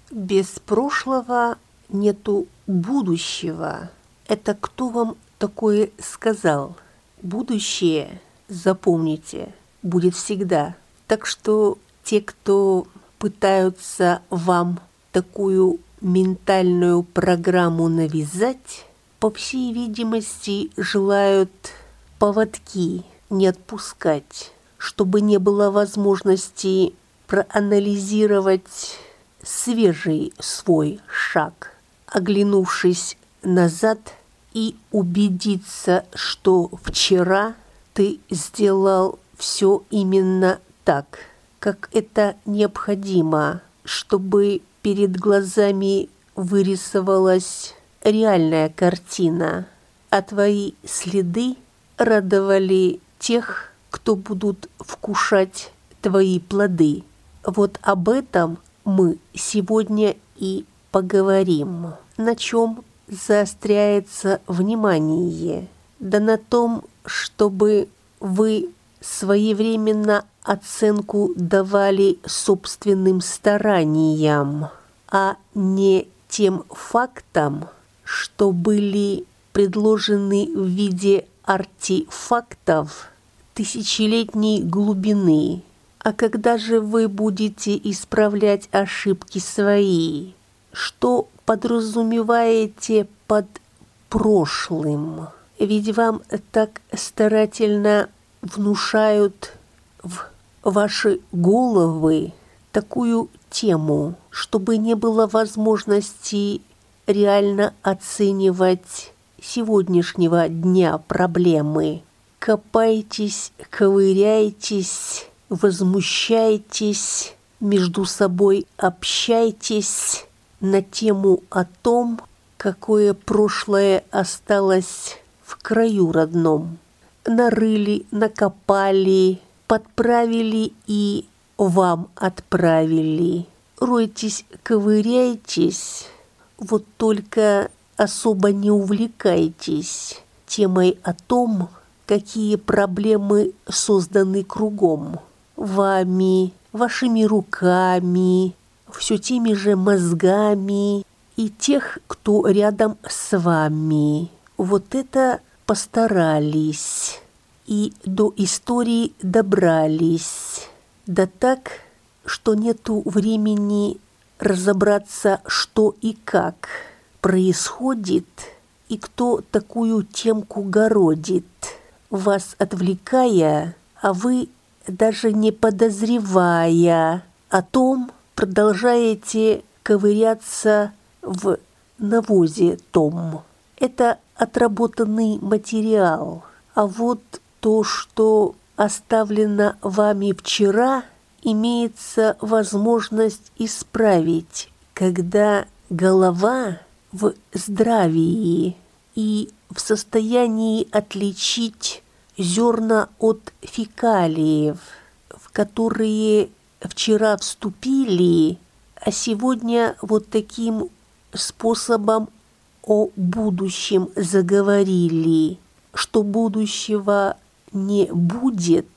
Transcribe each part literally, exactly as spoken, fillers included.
Без прошлого нету будущего. Это кто вам такое сказал? Будущее, запомните, будет всегда. Так что те, кто пытаются вам такую ментальную программу навязать, по всей видимости, желают поводки не отпускать, чтобы не было возможности проанализировать свежий свой шаг, оглянувшись назад и убедиться, что вчера ты сделал все именно так, как это необходимо, чтобы перед глазами вырисовалась реальная картина, а твои следы радовали тех, кто будут вкушать твои плоды. Вот об этом мы сегодня и поговорим. На чем заостряется внимание? Да на том, чтобы вы своевременно оценку давали собственным стараниям, а не тем фактам, что были предложены в виде артефактов тысячелетней глубины. А когда же вы будете исправлять ошибки свои? Что подразумеваете под прошлым? Ведь вам так старательно внушают в ваши головы такую тему, чтобы не было возможности реально оценивать сегодняшнего дня проблемы. Копайтесь, ковыряйтесь, возмущайтесь, между собой общайтесь на тему о том, какое прошлое осталось в краю родном. Нарыли, накопали, подправили и вам отправили. Ройтесь, ковыряйтесь, вот только особо не увлекайтесь темой о том, какие проблемы созданы кругом, вами, вашими руками, все теми же мозгами и тех, кто рядом с вами. Вот это постарались и до истории добрались. Да так, что нету времени разобраться, что и как происходит, и кто такую темку городит, вас отвлекая, а вы, даже не подозревая о том, продолжаете ковыряться в навозе том. Это отработанный материал. А вот то, что оставлено вами вчера, имеется возможность исправить, когда голова в здравии и в состоянии отличить зерна от фекалиев, в которые вчера вступили, а сегодня вот таким способом о будущем заговорили, что будущего не будет,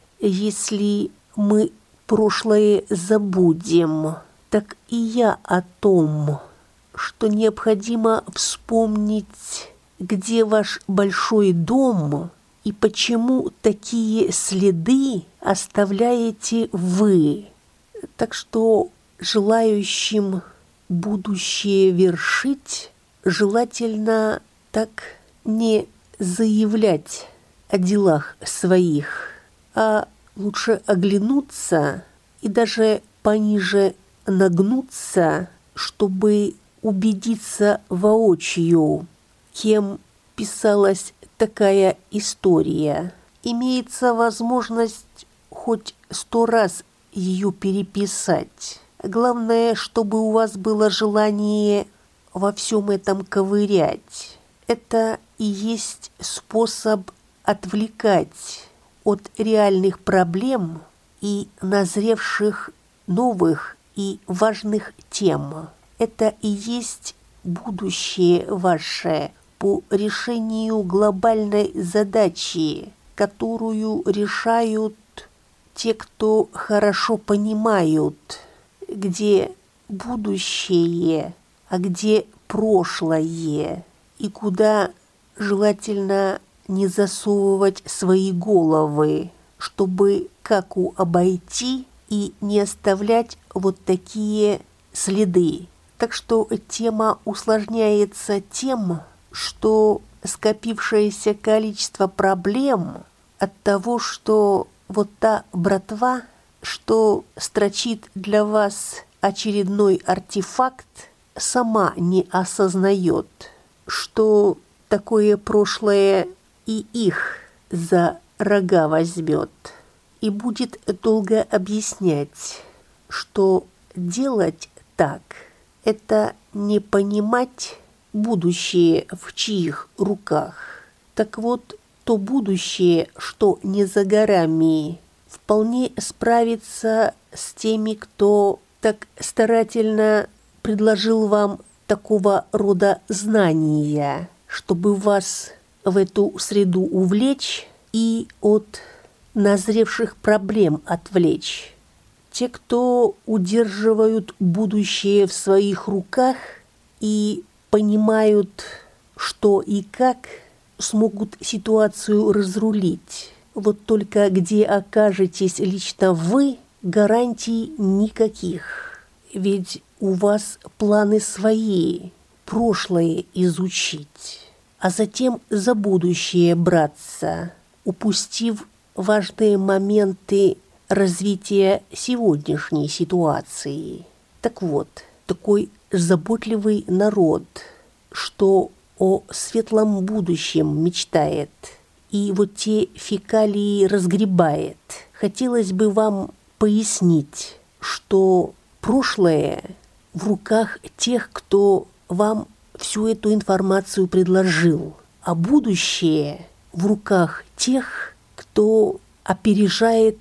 если мы прошлое забудем. Так и я о том, что необходимо вспомнить, где ваш большой дом и почему такие следы оставляете вы. Так что желающим будущее вершить, желательно так не заявлять о делах своих, а лучше оглянуться и даже пониже нагнуться, чтобы убедиться воочию, кем писалась такая история. Имеется возможность хоть сто раз ее переписать. Главное, чтобы у вас было желание во всем этом ковырять. Это и есть способ отвлекать от реальных проблем и назревших новых и важных тем. Это и есть будущее ваше по решению глобальной задачи, которую решают те, кто хорошо понимают, где будущее, а где прошлое, и куда желательно не засовывать свои головы, чтобы каку обойти и не оставлять вот такие следы. Так что тема усложняется тем, что скопившееся количество проблем от того, что вот та братва, что строчит для вас очередной артефакт, сама не осознает, что такое прошлое и их за рога возьмет, и будет долго объяснять, что делать так – это не понимать будущее в чьих руках. Так вот, то будущее, что не за горами, вполне справится с теми, кто так старательно предложил вам такого рода знания, чтобы вас в эту среду увлечь и от назревших проблем отвлечь. Те, кто удерживают будущее в своих руках и понимают, что и как смогут ситуацию разрулить. Вот только где окажетесь лично вы, гарантий никаких. Ведь у вас планы свои, прошлое изучить, а затем за будущее браться, упустив важные моменты развития сегодняшней ситуации. Так вот, такой заботливый народ, что о светлом будущем мечтает и вот те фекалии разгребает. Хотелось бы вам пояснить, что прошлое в руках тех, кто вам всю эту информацию предложил, а будущее в руках тех, кто опережает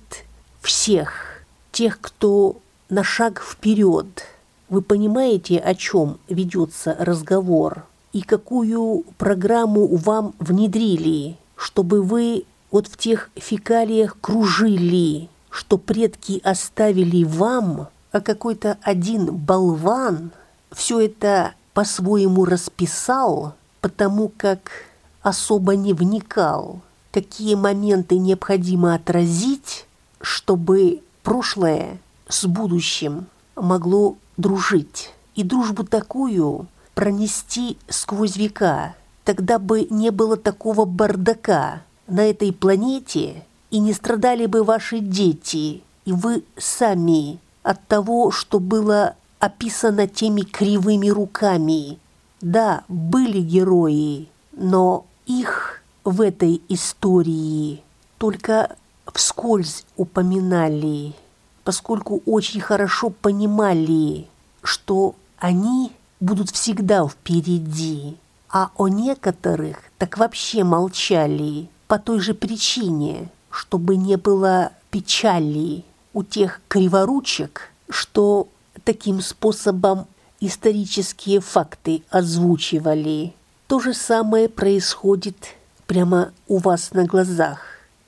всех, тех, кто на шаг вперед. Вы понимаете, о чем ведется разговор и какую программу вам внедрили, чтобы вы вот в тех фекалиях кружили, что предки оставили вам, а какой-то один болван все это по-своему расписал, потому как особо не вникал, какие моменты необходимо отразить, чтобы прошлое с будущим могло дружить. И дружбу такую пронести сквозь века. Тогда бы не было такого бардака на этой планете, и не страдали бы ваши дети, и вы сами от того, что было описано теми кривыми руками. Да, были герои, но их в этой истории только вскользь упоминали, поскольку очень хорошо понимали, что они будут всегда впереди, а о некоторых так вообще молчали по той же причине, чтобы не было печали у тех криворучек, что таким способом исторические факты озвучивали. То же самое происходит прямо у вас на глазах.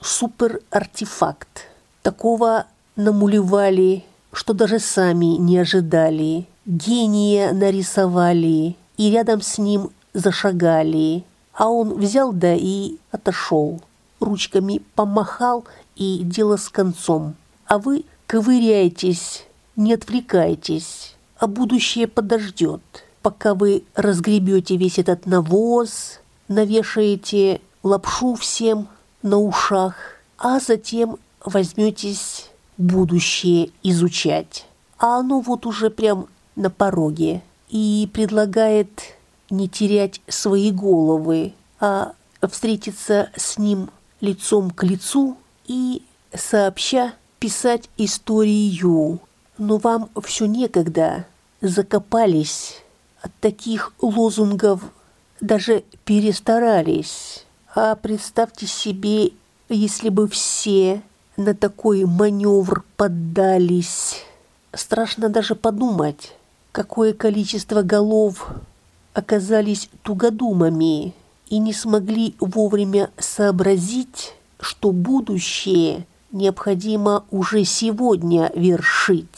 Суперартефакт. Такого намулевали, что даже сами не ожидали. Гения нарисовали и рядом с ним зашагали. А он взял да и отошел. Ручками помахал, и дело с концом. А вы ковыряйтесь, не отвлекайтесь, а будущее подождет, пока вы разгребете весь этот навоз, навешаете лапшу всем на ушах, а затем возьметесь будущее изучать. А оно вот уже прям на пороге и предлагает не терять свои головы, а встретиться с ним лицом к лицу и сообща писать историю. Но вам все некогда, закопались, от таких лозунгов даже перестарались. А представьте себе, если бы все на такой маневр поддались. Страшно даже подумать, какое количество голов оказались тугодумами и не смогли вовремя сообразить, что будущее необходимо уже сегодня вершить.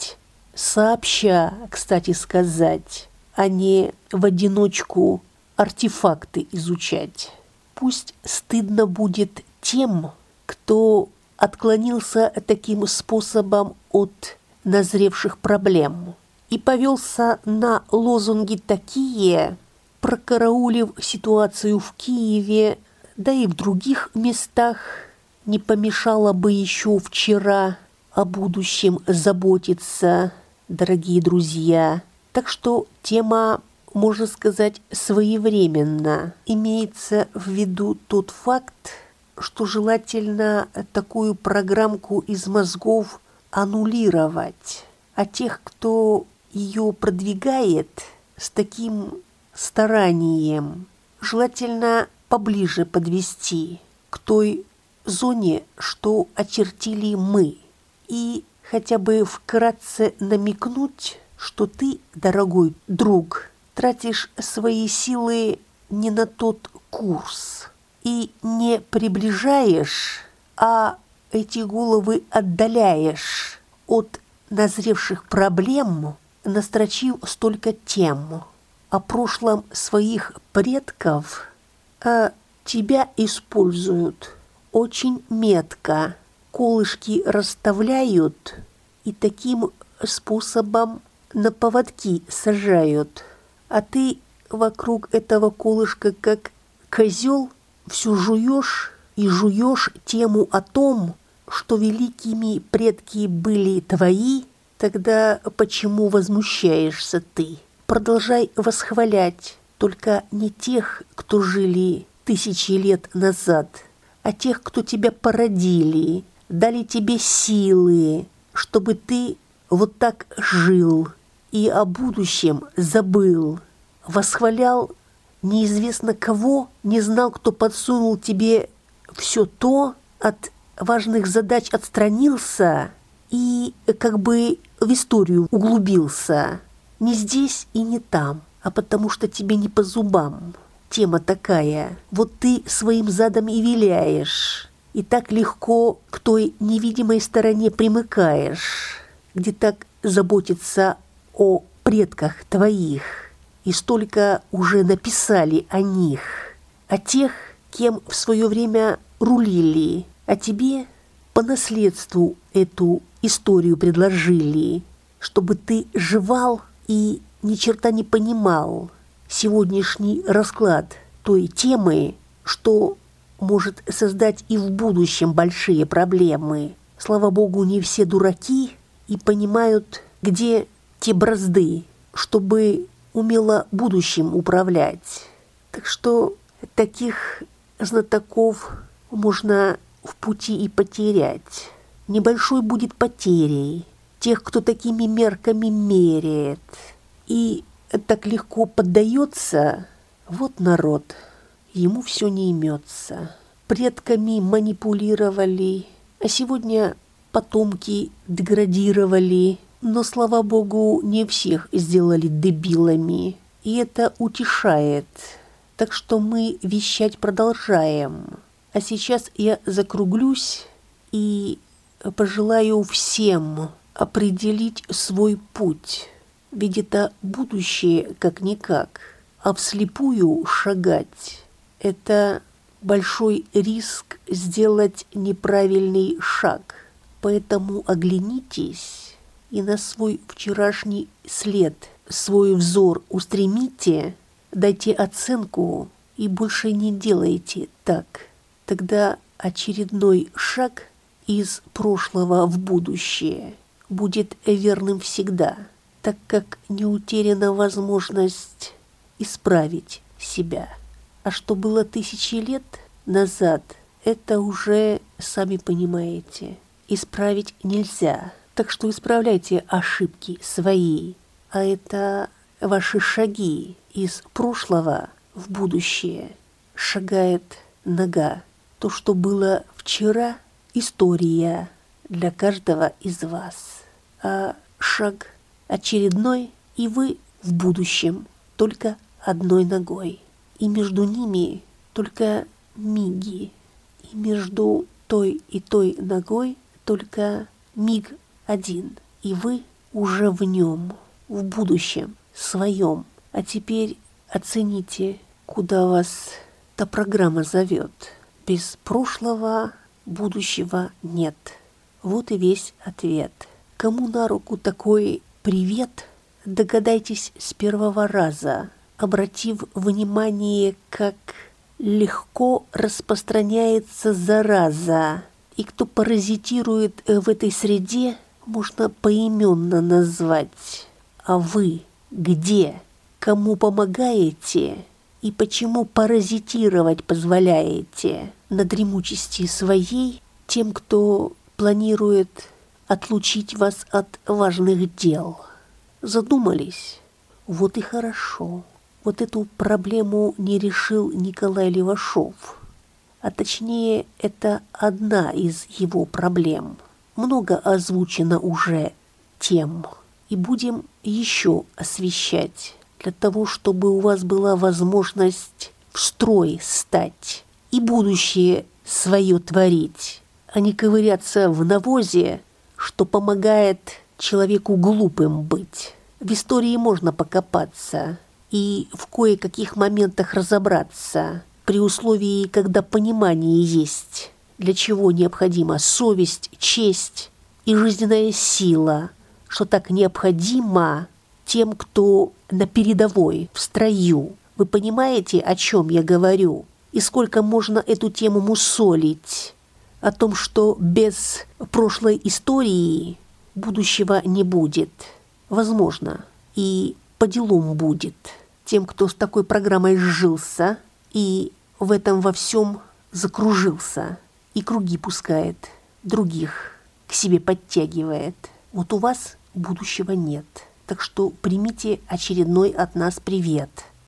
сообща, кстати сказать, а не в одиночку артефакты изучать. Пусть стыдно будет тем, кто отклонился таким способом от назревших проблем и повелся на лозунги такие, прокараулив ситуацию в Киеве, да и в других местах. Не помешало бы еще вчера о будущем заботиться, дорогие друзья. Так что тема, можно сказать, своевременна. Имеется в виду тот факт, что желательно такую программку из мозгов аннулировать, а тех, кто ее продвигает с таким старанием, желательно поближе подвести к той зоне, что очертили мы, и хотя бы вкратце намекнуть, что ты, дорогой друг, тратишь свои силы не на тот курс и не приближаешь, а эти головы отдаляешь от назревших проблем, настрочив столько тем о прошлом своих предков, а тебя используют очень метко, колышки расставляют и таким способом на поводки сажают, а ты вокруг этого колышка, как козел, все жуешь и жуешь тему о том, что великими предки были твои. Тогда почему возмущаешься ты? Продолжай восхвалять, только не тех, кто жили тысячи лет назад, а тех, кто тебя породили, дали тебе силы, чтобы ты вот так жил и о будущем забыл, восхвалял неизвестно кого, не знал, кто подсунул тебе все то, от важных задач отстранился и как бы в историю углубился. Не здесь и не там, а потому что тебе не по зубам. Тема такая. Вот ты своим задом и виляешь, и так легко к той невидимой стороне примыкаешь, где так заботиться о предках твоих, и столько уже написали о них, о тех, кем в свое время рулили, а тебе по наследству эту историю предложили, чтобы ты жевал и ни черта не понимал сегодняшний расклад той темы, что может создать и в будущем большие проблемы. Слава богу, не все дураки и понимают, где те бразды, чтобы умело будущим управлять. Так что таких знатоков можно в пути и потерять. Небольшой будет потерей тех, кто такими мерками меряет и так легко поддается. Вот народ, ему все не имется. Предками манипулировали, а сегодня потомки деградировали. Но, слава богу, не всех сделали дебилами, и это утешает. Так что мы вещать продолжаем. А сейчас я закруглюсь и пожелаю всем определить свой путь. Ведь это будущее как-никак, а вслепую шагать – это большой риск сделать неправильный шаг. Поэтому оглянитесь и на свой вчерашний след свой взор устремите, дайте оценку и больше не делайте так. Тогда очередной шаг из прошлого в будущее будет верным всегда, так как не утеряна возможность исправить себя. А что было тысячи лет назад, это уже, сами понимаете, исправить нельзя. Так что исправляйте ошибки свои, а это ваши шаги из прошлого в будущее. Шагает нога. То, что было вчера, история для каждого из вас. А шаг очередной, и вы в будущем только одной ногой. И между ними только миги. И между той и той ногой только миг один. И вы уже в нем, в будущем, своем. А теперь оцените, куда вас та программа зовет. Без прошлого будущего нет. Вот и весь ответ. Кому на руку такой привет, догадайтесь с первого раза, обратив внимание, как легко распространяется зараза. И кто паразитирует в этой среде, можно поименно назвать. А вы где? Кому помогаете? И почему паразитировать позволяете на дремучести своей тем, кто планирует отлучить вас от важных дел? Задумались? Вот и хорошо. Вот эту проблему не решил Николай Левашов. А точнее, это одна из его проблем. Много озвучено уже тем. И будем еще освещать, для того, чтобы у вас была возможность в строй стать и будущее свое творить, а не ковыряться в навозе, что помогает человеку глупым быть. В истории можно покопаться и в кое-каких моментах разобраться, при условии, когда понимание есть, для чего необходима совесть, честь и жизненная сила, что так необходимо тем, кто на передовой, в строю. Вы понимаете, о чем я говорю? И сколько можно эту тему мусолить? О том, что без прошлой истории будущего не будет. Возможно, и по делам будет тем, кто с такой программой сжился и в этом во всем закружился, и круги пускает, других к себе подтягивает. Вот у вас будущего нет. Так что примите очередной от нас привет.